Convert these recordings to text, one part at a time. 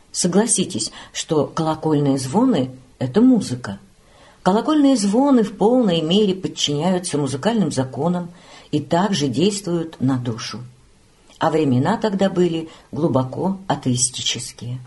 Согласитесь, что колокольные звоны — это музыка. Колокольные звоны в полной мере подчиняются музыкальным законам и также действуют на душу. А времена тогда были глубоко атеистические.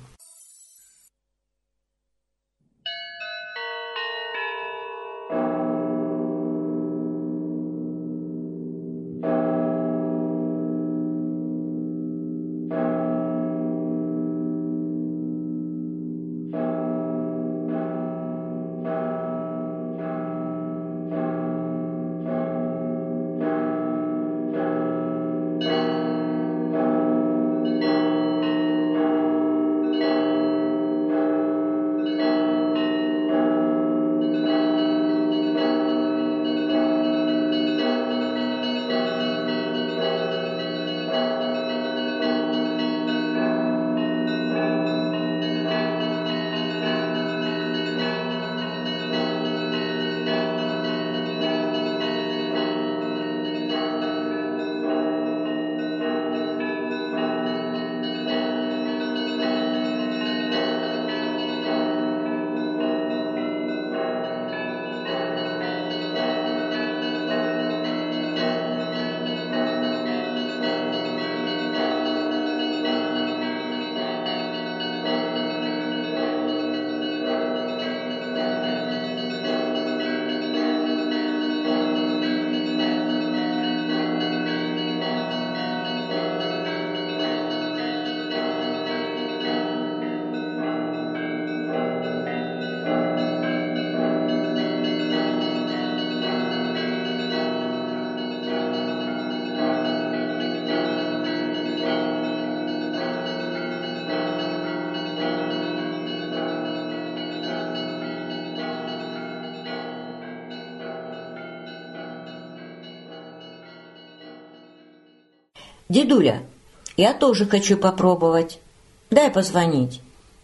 «Дедуля, я тоже хочу попробовать. Дай позвонить».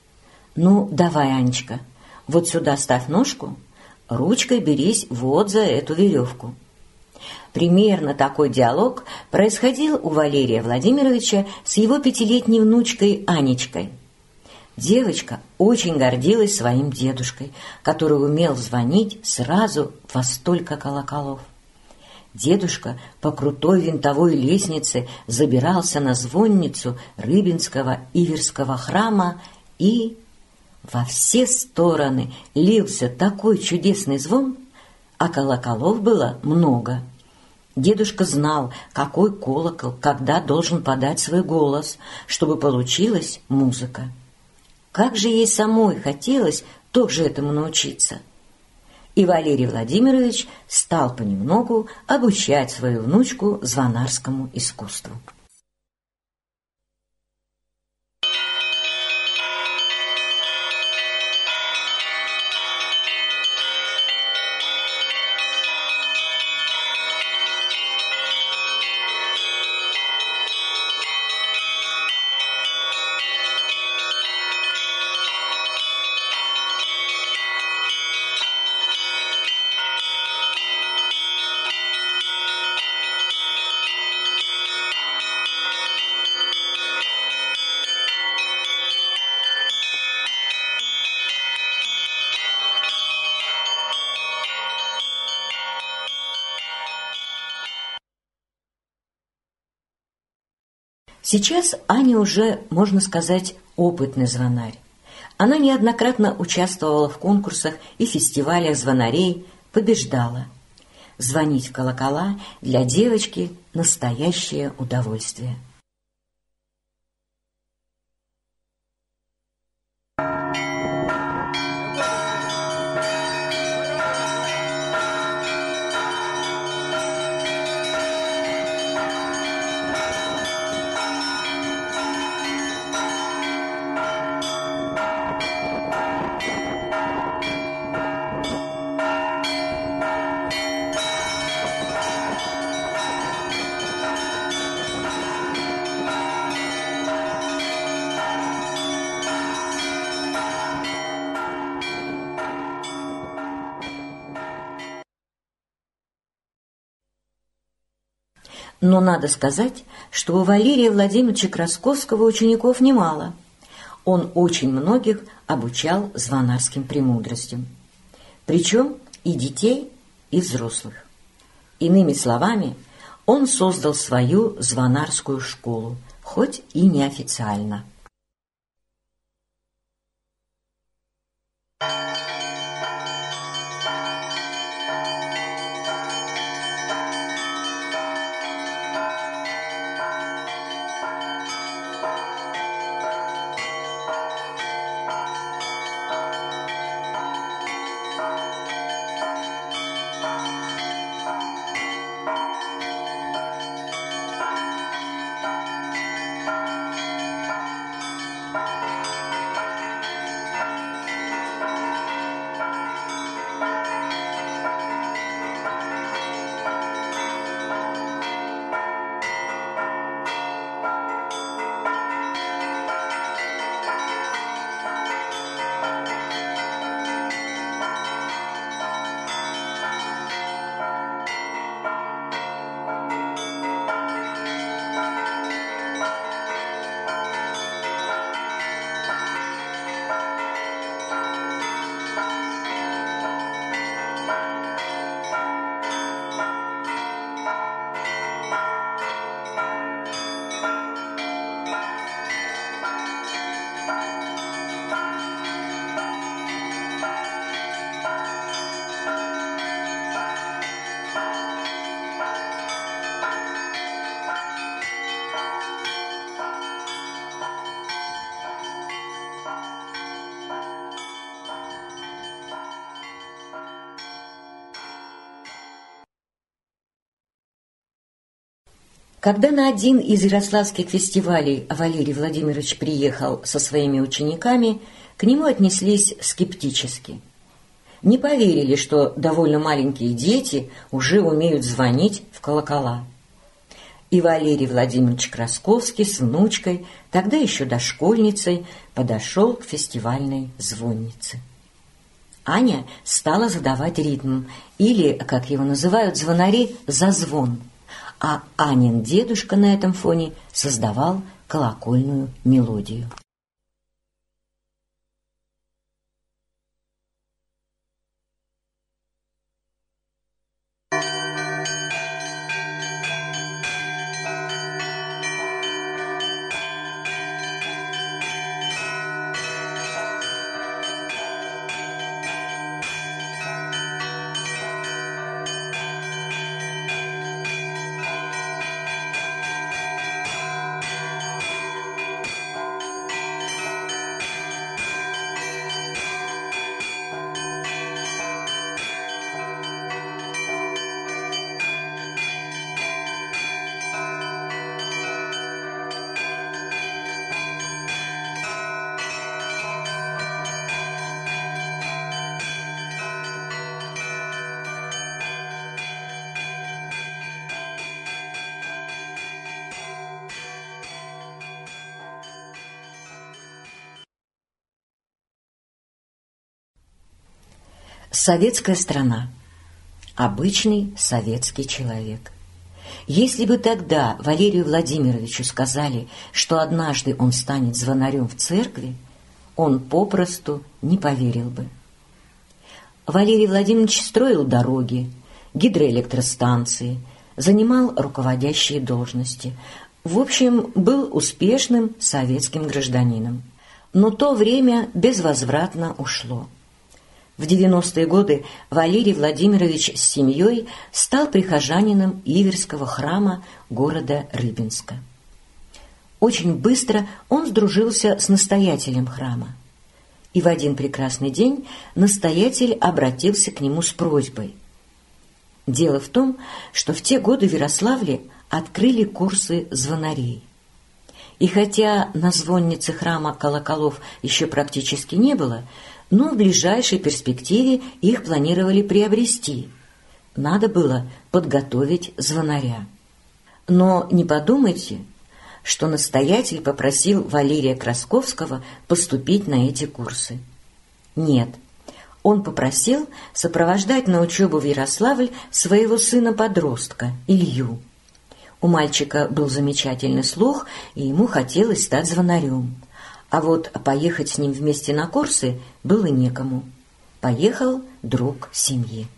«Ну, давай, Анечка, вот сюда ставь ножку, ручкой берись вот за эту веревку». Примерно такой диалог происходил у Валерия Владимировича с его 5-летней внучкой Анечкой. Девочка очень гордилась своим дедушкой, который умел звонить сразу во столько колоколов. Дедушка по крутой винтовой лестнице забирался на звонницу Рыбинского Иверского храма, и во все стороны лился такой чудесный звон, а колоколов было много. Дедушка знал, какой колокол когда должен подать свой голос, чтобы получилась музыка. Как же ей самой хотелось тоже этому научиться. И Валерий Владимирович стал понемногу обучать свою внучку звонарскому искусству. Сейчас Аня уже, можно сказать, опытный звонарь. Она неоднократно участвовала в конкурсах и фестивалях звонарей, побеждала. Звонить в колокола для девочки – настоящее удовольствие. Но надо сказать, что у Валерия Владимировича Красковского учеников немало. Он очень многих обучал звонарским премудростям. Причем и детей, и взрослых. Иными словами, он создал свою звонарскую школу, хоть и неофициально. Когда на один из ярославских фестивалей Валерий Владимирович приехал со своими учениками, к нему отнеслись скептически. Не поверили, что довольно маленькие дети уже умеют звонить в колокола. И Валерий Владимирович Красковский с внучкой, тогда еще дошкольницей, подошел к фестивальной звоннице. Аня стала задавать ритм, или, как его называют звонари, зазвон, а Анин дедушка на этом фоне создавал колокольную мелодию. Советская страна. Обычный советский человек. Если бы тогда Валерию Владимировичу сказали, что однажды он станет звонарем в церкви, он попросту не поверил бы. Валерий Владимирович строил дороги, гидроэлектростанции, занимал руководящие должности. В общем, был успешным советским гражданином. Но то время безвозвратно ушло. В 90-е годы Валерий Владимирович с семьей стал прихожанином Иверского храма города Рыбинска. Очень быстро он сдружился с настоятелем храма. И в один прекрасный день настоятель обратился к нему с просьбой. Дело в том, что в те годы в Ярославле открыли курсы звонарей. И хотя на звоннице храма колоколов еще практически не было, но в ближайшей перспективе их планировали приобрести. Надо было подготовить звонаря. Но не подумайте, что настоятель попросил Валерия Красковского поступить на эти курсы. Нет, он попросил сопровождать на учебу в Ярославль своего сына-подростка, Илью. У мальчика был замечательный слух, и ему хотелось стать звонарем. А вот поехать с ним вместе на курсы было некому. Поехал друг семьи.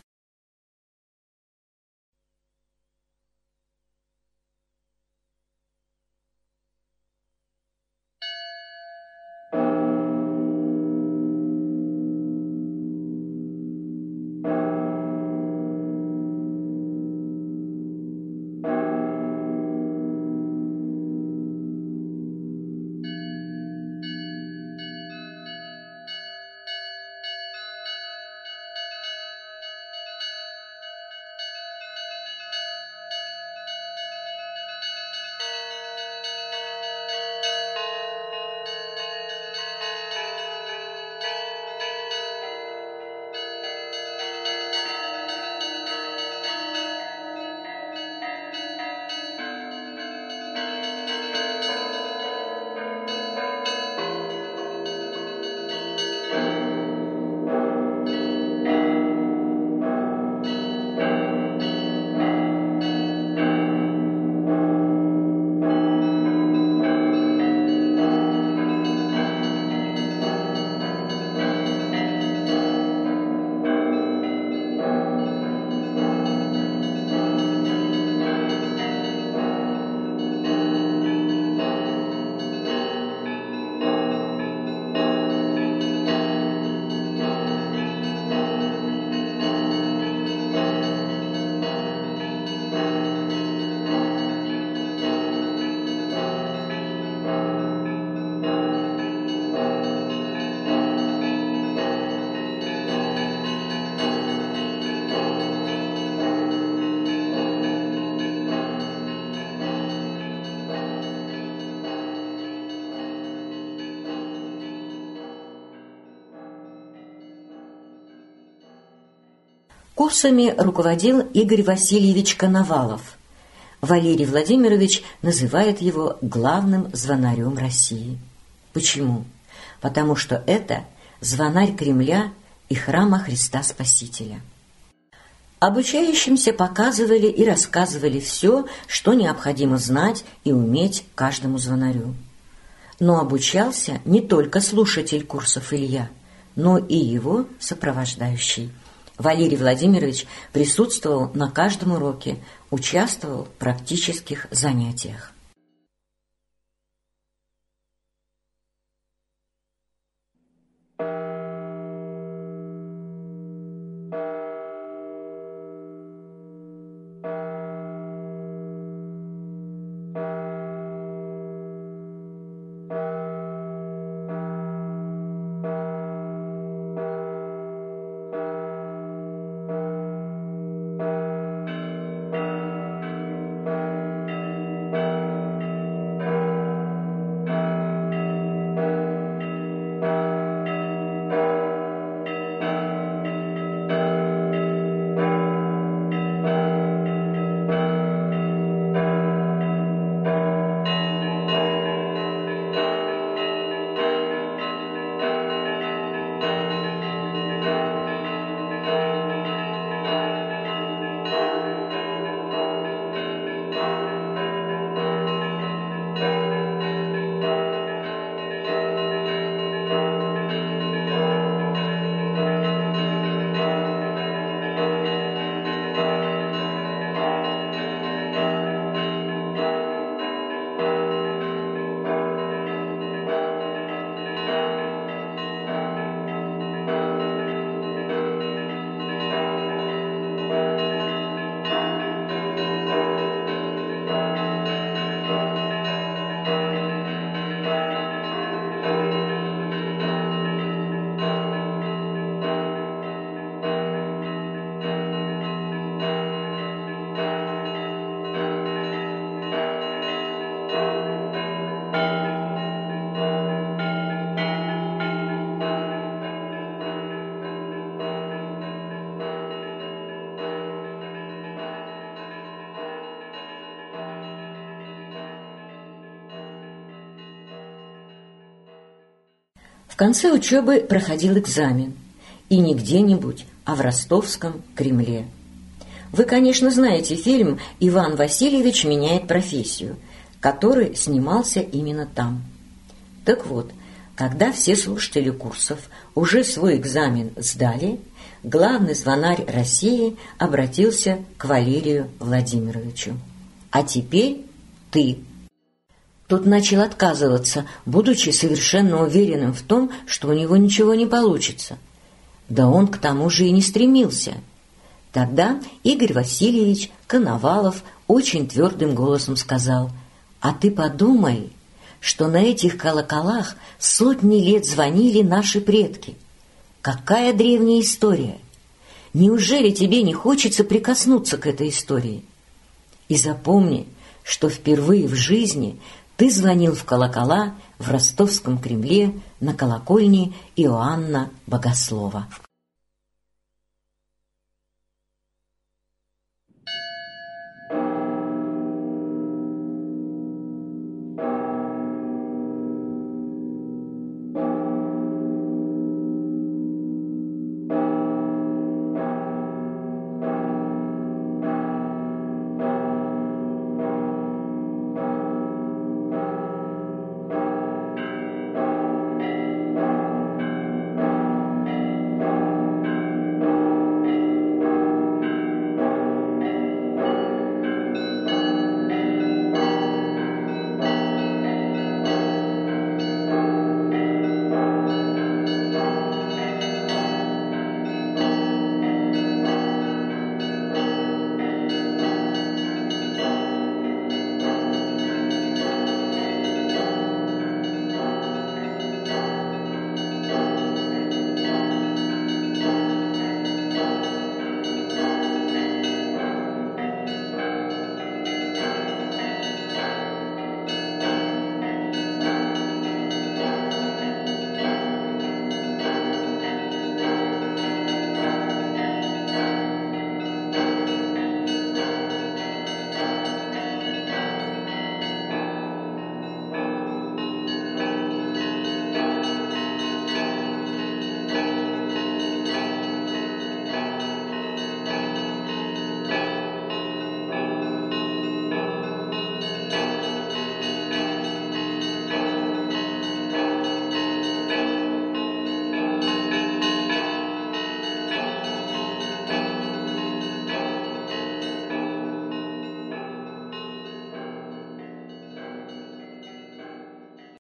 Курсами руководил Игорь Васильевич Коновалов. Валерий Владимирович называет его главным звонарем России. Почему? Потому что это звонарь Кремля и храма Христа Спасителя. Обучающимся показывали и рассказывали все, что необходимо знать и уметь каждому звонарю. Но обучался не только слушатель курсов Илья, но и его сопровождающий. Валерий Владимирович присутствовал на каждом уроке, участвовал в практических занятиях. В конце учебы проходил экзамен. И не где-нибудь, а в ростовском Кремле. Вы, конечно, знаете фильм «Иван Васильевич меняет профессию», который снимался именно там. Так вот, когда все слушатели курсов уже свой экзамен сдали, главный звонарь России обратился к Валерию Владимировичу. «А теперь ты». Тот начал отказываться, будучи совершенно уверенным в том, что у него ничего не получится. Да он к тому же и не стремился. Тогда Игорь Васильевич Коновалов очень твердым голосом сказал: «А ты подумай, что на этих колоколах сотни лет звонили наши предки. Какая древняя история! Неужели тебе не хочется прикоснуться к этой истории? И запомни, что впервые в жизни ты звонил в колокола в Ростовском Кремле на колокольне Иоанна Богослова».